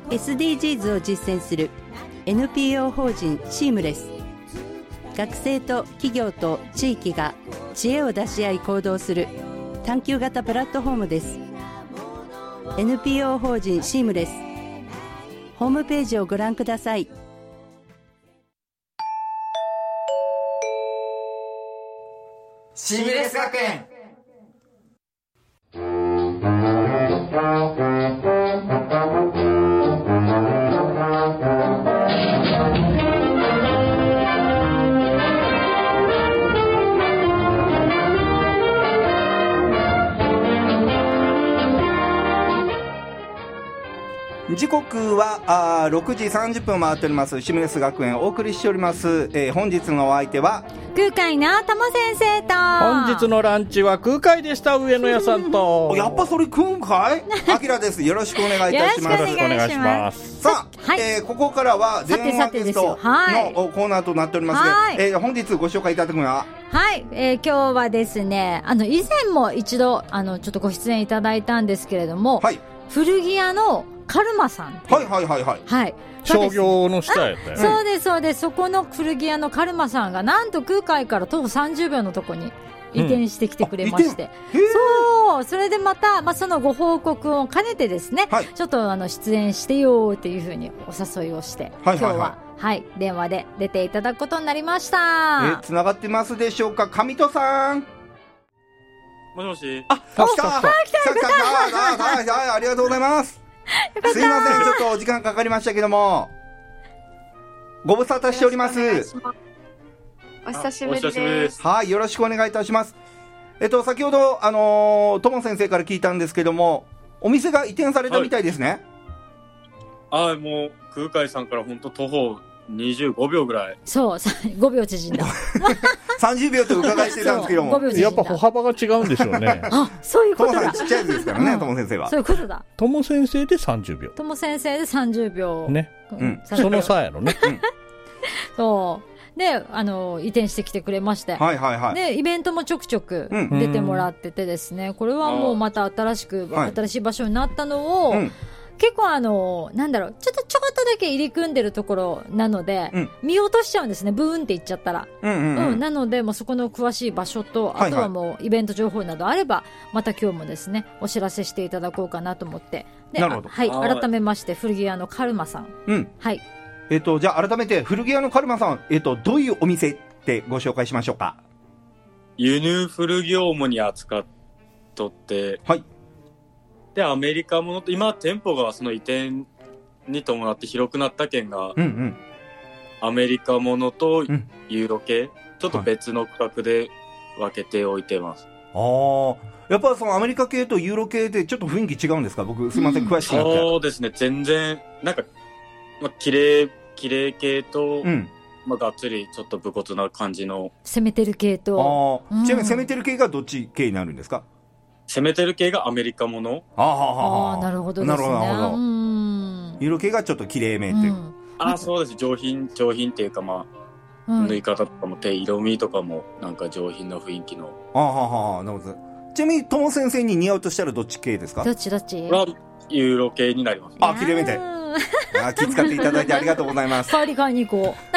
SDGs を実践する NPO 法人シームレス。学生と企業と地域が知恵を出し合い行動する探究型プラットフォームです。 NPO 法人シームレス、ホームページをご覧ください。 シームレス学園。 時刻は6時30分を回っておりますシームレス学園をお送りしております。本日のお相手は空海のとも先生と、 本日のランチは空海でした。上野屋さんとやっぱそれ空海あきらです。よろしくお願いいたします。 よろしくお願いします。 さあ、はい、ここからは電話ゲストのコーナーとなっておりますが、本日ご紹介いただくのははい、今日はですね、以前も一度ちょっとご出演いただいたんですけれども、はい、古着屋のカルマさん。 はいはいはいはい。 はい。 商業の下やったよね。 そうですそうです。そこの古着屋のカルマさんがなんと空海から徒歩30秒のとこに移転してきてくれまして、そう、それでまた、そのご報告を兼ねてですね、はい、ちょっと出演してよっていうふうにお誘いをして、今日ははい、電話で出ていただくことになりました。 つながってますでしょうか、上戸さん。 もしもし。 来たありがとうございます。すいません、ちょっとお時間かかりましたけども、ご無沙汰しております。 お久しぶりです。 はい、よろしくお願いいたします。先ほどとも先生から聞いたんですけども、お店が移転されたみたいですね。 はい、もう空海さんから本当徒歩25秒ぐらい。 そう、5秒縮んだ。 30秒と伺いしてたんですけども、 やっぱ歩幅が違うんでしょうね。 あ、そういうことだ。 ともさんちっちゃいですからね、とも先生は。 そういうことだ。 とも先生で30秒。 とも先生で30秒。 ね。その差やろね。 そう。で、移転してきてくれまして。 はいはいはい。 で、イベントもちょくちょく出てもらっててですね、これはもうまた新しい場所になったのを、結構なんだろう、ちょっとだけ入り組んでるところなので、見落としちゃうんですね、ブーンって言っちゃったら。なので、もうそこの詳しい場所と、あとはもうイベント情報などあれば、また今日もですね、お知らせしていただこうかなと思って。で、はい、改めまして、古着屋のカルマさん。はい。 じゃあ改めて、古着屋のカルマさん、どういうお店ってご紹介しましょうか。 輸入古着を主に扱っとって、はい。で、アメリカものと、今店舗がその移転に伴って広くなった件が、アメリカものとユーロ系、ちょっと別の区画で分けておいてます。 やっぱそのアメリカ系とユーロ系でちょっと雰囲気違うんですか。僕すみません、詳しくなって。 そうですね、全然なんか、綺麗系と、がっつりちょっと武骨な感じの攻めてる系と、 ちなみに攻めてる系がどっち系になるんですか。 攻めてる系がアメリカもの。 なるほどですね。 なるほど。色系がちょっと綺麗めっていう。 そうです。上品っていうか、縫い方とかも手色味とかもなんか上品な雰囲気の。 なるほど。ちなみにとも先生に似合うとしたらどっち系ですか。 どっちはユーロ系になります。 綺麗めで。気遣っていただいてありがとうございます。 代わり買いに行こう。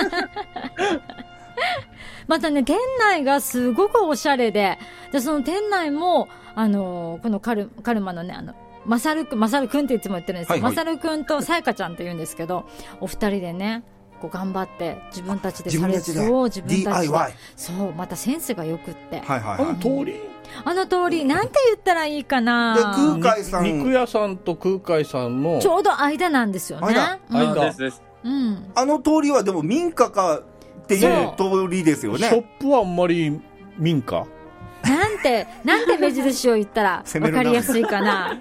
またね、店内がすごくおしゃれで、その店内も、このカルマのね、マサルくんっていつも言ってるんですけど、マサルくんとさやかちゃんって言うんですけど、お二人でね、こう頑張って自分たちでされて、自分たちで。そう、またセンスがよくって。 あの通り、なんて言ったらいいかな。 空海さん。 肉屋さんと空海さんの。 ちょうど間なんですよね。 間です。 あの通りはでも民家か、っていう通りですよね。 ショップはあんまり民家なんて目印を言ったら分かりやすいかな。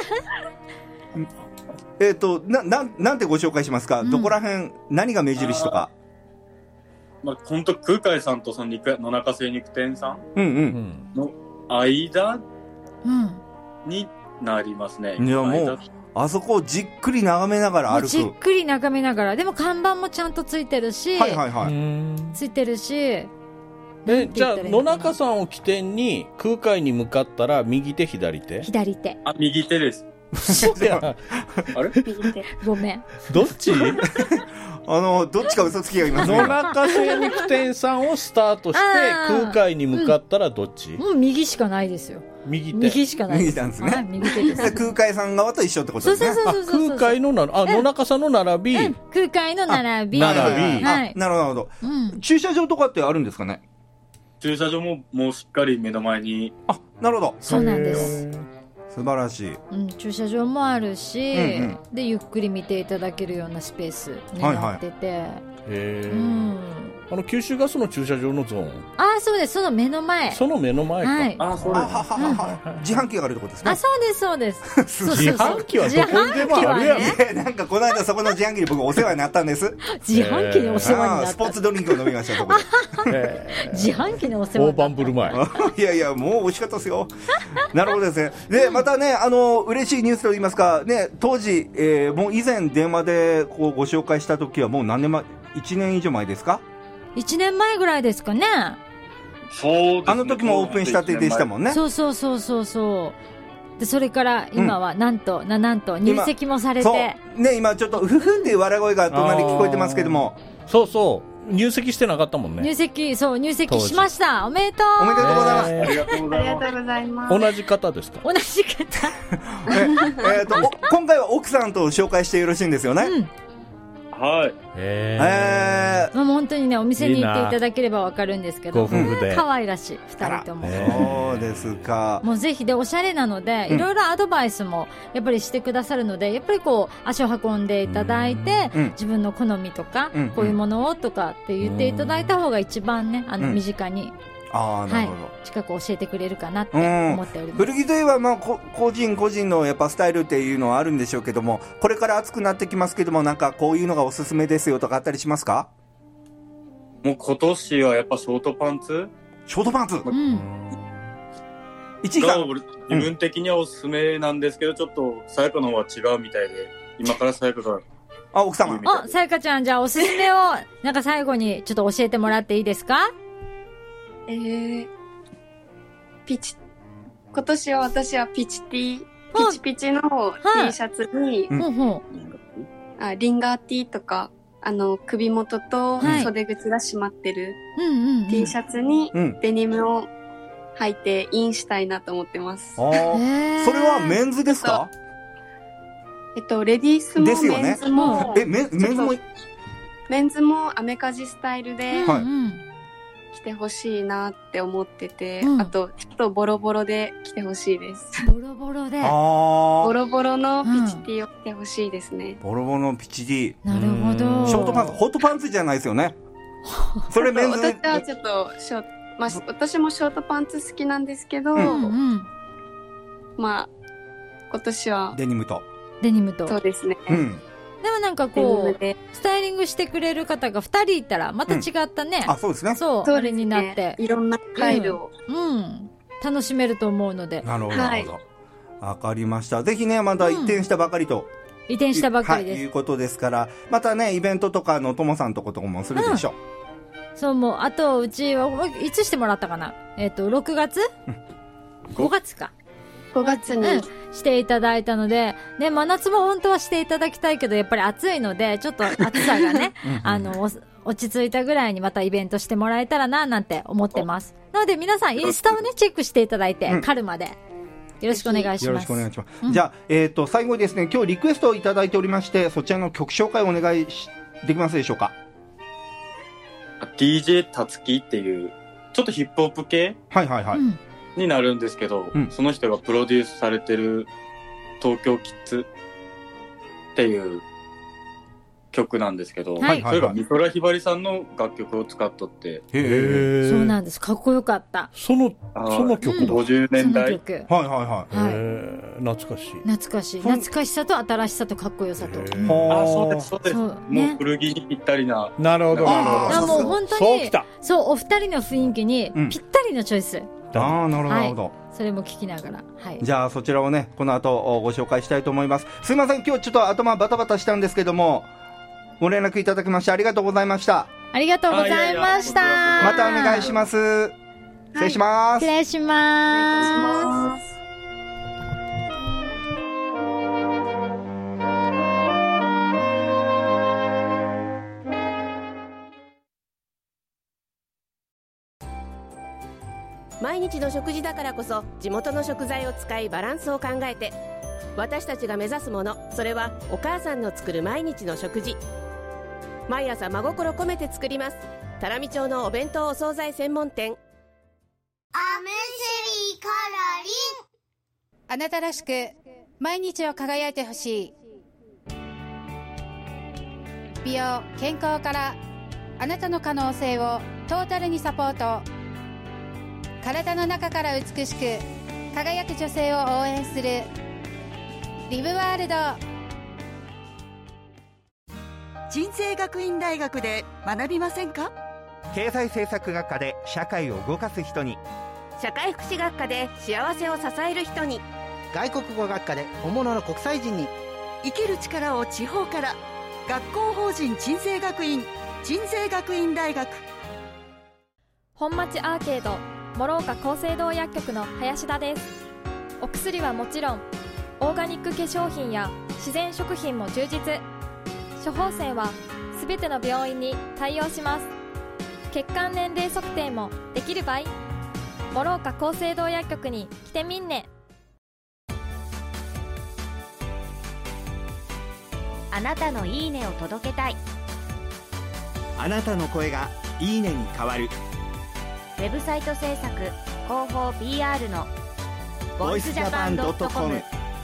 なんてご紹介しますか。どこら辺、何が目印とか。 本当空海さんとその野中精肉店さんの間になりますね。 いやもうあそこをじっくり眺めながら歩く。 じっくり眺めながら、でも看板もちゃんとついてるし、ついてるし。 じゃあ野中さんを起点に空海に向かったら右手左手。 左手。 右手です。 そうや。 あれごめん。 どっちどっちか嘘つきがいますね。 野中精肉店さんをスタートして空海に向かったらどっち？ もう右しかないですよ。 右手。 右しかないです。 右なんですね。 はい、右手です。 空海さん側と一緒ってことですね。 そう空海の野中さんの並び。 空海の並び。 並び。 はい。 なるほど。駐車場とかってあるんですかね？ 駐車場ももうしっかり目の前に。 あ、なるほど。 そうなんです。 素晴らしい。 駐車場もあるし、でゆっくり見ていただけるようなスペースになってて。 九州ガスの駐車場のゾーン。 あ、そうです。その目の前。 その目の前か。 はい。 あ、そうです。 自販機があるところですね。 あ、そうですそうです。 自販機はどこでもあるやん。 なんかこの間そこの自販機に僕お世話になったんです。 自販機にお世話になった。 スポーツドリンクを飲みましたそこで。自販機にお世話になった。 大盤振る舞い。いやいやもう美味しかったですよ。なるほどですね。でまたね嬉しいニュースといいますかね、当時もう以前電話でこうご紹介した時はもう何年前、1年以上前ですか ？1年前ぐらいですかね。 そうですね。 あの時もオープンしたてでしたもんね。 そうでそれから今はなんと入籍もされて、 そうね、今ちょっとふふんっていう笑い声が隣聞こえてますけども、 そう入籍してなかったもんね。 入籍しました。おめでとう。 おめでとうございます。 ありがとうございます。 同じ方ですか？ 同じ方。 今回は奥さんと紹介してよろしいんですよね。 はい。 もう本当にね、お店に行っていただければわかるんですけど、 ご夫婦で可愛らしい2人とも。 そうですか。 もうぜひでおしゃれなので、いろいろアドバイスもやっぱりしてくださるので、やっぱりこう足を運んでいただいて、自分の好みとか、こういうものをとかって言っていただいた方が一番ね、身近に。なるほど。近く教えてくれるかなって思っております。 古着といえば、個人のやっぱスタイルっていうのはあるんでしょうけども、これから暑くなってきますけども、なんかこういうのがおすすめですよとかあったりしますか？ もう今年はやっぱショートパンツ。 ショートパンツ。1位が自分的にはおすすめなんですけど、ちょっとさやかの方は違うみたいで、今からさやかが。 奥様。 さやかちゃん、じゃあおすすめをなんか最後にちょっと教えてもらっていいですか？ 今年は私はピチピチの T シャツに、リンガー T とか、首元と袖口が締まってる T シャツにデニムを履いてインしたいなと思ってます。 それはメンズですか？ レディースもメンズも、メンズもアメカジスタイルで、着てほしいなって思ってて、あとちょっとボロボロで着てほしいです。 ボロボロでボロボロのピチティを着てほしいですね。 ボロボロのピチティ。 なるほど。 ショートパンツ、ホットパンツじゃないですよね。それメンズ。 私はちょっと私もショートパンツ好きなんですけど、今年はデニムとそうですね。 でもなんかこうスタイリングしてくれる方が2人いたらまた違ったね、 そうですね。 そうあれになっていろんなスタイルを楽しめると思うので。 なるほど、わかりました。ぜひね、また移転したばかりと移転したばかりです、 いうことですから、またねイベントとかのともさんとことかもするでしょう。 そう、もうあとうちはいつしてもらったかな、6月、5月か 5月に、 していただいたので、ね、真夏も本当はしていただきたいけど、やっぱり暑いので、ちょっと暑さがね、落ち着いたぐらいにまたイベントしてもらえたらな、なんて思ってます。なので皆さんインスタをね、チェックしていただいて、カルマで。よろしくお願いします。 よろしくお願いします。じゃあ、最後にですね、今日リクエストをいただいておりまして、そちらの曲紹介をお願いできますでしょうか。 DJ たつきっていう、ちょっとヒップホップ系になるんですけど、その人がプロデュースされてる東京キッズっていう曲なんですけど、それが美空ひばりさんの楽曲を使っとって、 そうなんです。かっこよかった。 その曲だ。 50年代。 懐かしい。 懐かしさと新しさとかっこよさと。 そうです。もう古着にぴったりな。 なるほど。 もう本当に、そう、お二人の雰囲気にぴったりのチョイス。 なるほど。 それも聞きながら、 じゃあそちらをね、この後ご紹介したいと思います。すいません、今日ちょっと頭バタバタしたんですけども、ご連絡いただきましてありがとうございました。 ありがとうございました。 またお願いします。失礼します。 失礼します。 毎日の食事だからこそ地元の食材を使いバランスを考えて、私たちが目指すもの、それはお母さんの作る毎日の食事。毎朝真心込めて作ります。多良見町のお弁当お惣菜専門店。 アメシリカラリン。あなたらしく毎日を輝いてほしい。美容健康からあなたの可能性をトータルにサポート。体の中から美しく輝く女性を応援するリブワールド。 人生学院大学で学びませんか？ 経済政策学科で社会を動かす人に、 社会福祉学科で幸せを支える人に、 外国語学科で本物の国際人に、 生きる力を地方から。学校法人鎮西学院大学。 本町アーケード諸岡厚生堂薬局の林田です。お薬はもちろんオーガニック化粧品や自然食品も充実。処方箋はすべての病院に対応します。血管年齢測定もできる場合、諸岡厚生堂薬局に来てみんね。 あなたのいいねを届けたい。 あなたの声がいいねに変わる。 ウェブサイト制作広報 PR のボイスジャパン.com。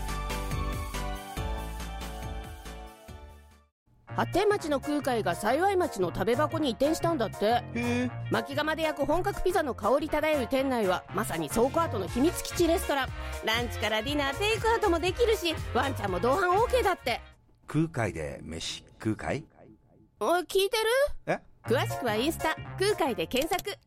発展町の空海が幸町の食べ箱に移転したんだって。薪窯で焼く本格ピザの香り漂う店内はまさに倉庫跡の秘密基地レストラン。ランチからディナー、テイクアウトもできるし、ワンちゃんも同伴 OK だって。 空海で飯空海？ おい、聞いてる？ え？ 詳しくはインスタ空海で検索。